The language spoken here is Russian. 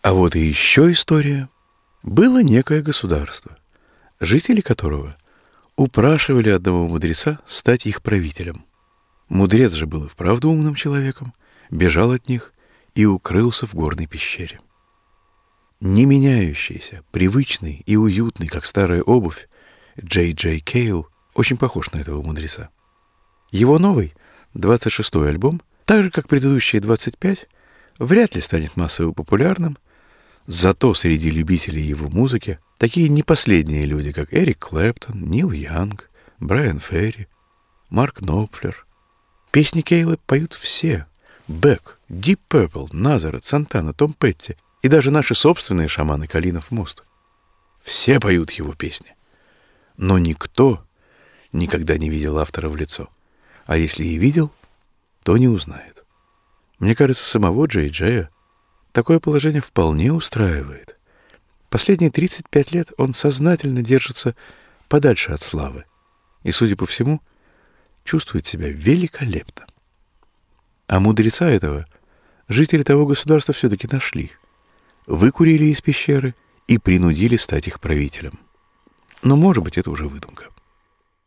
А вот и еще история. Было некое государство, жители которого упрашивали одного мудреца стать их правителем. Мудрец же был и вправду умным человеком, бежал от них и укрылся в горной пещере. Не меняющийся, привычный и уютный, как старая обувь, Джей Джей Кейл очень похож на этого мудреца. Его новый, 26-й альбом, так же, как предыдущие 25, вряд ли станет массово популярным, зато среди любителей его музыки такие не последние люди, как Эрик Клэптон, Нил Янг, Брайан Ферри, Марк Knopfler. Песни Кейла поют все. Бек, Deep Purple, Назарет, Сантана, Том Петти и даже наши собственные шаманы Калинов мост. Все поют его песни. Но никто никогда не видел автора в лицо. А если и видел, то не узнает. Мне кажется, самого Джей Джея такое положение вполне устраивает. Последние 35 лет он сознательно держится подальше от славы. И, судя по всему, чувствует себя великолепно. А мудреца этого жители того государства все-таки нашли. Выкурили из пещеры и принудили стать их правителем. Но, может быть, это уже выдумка.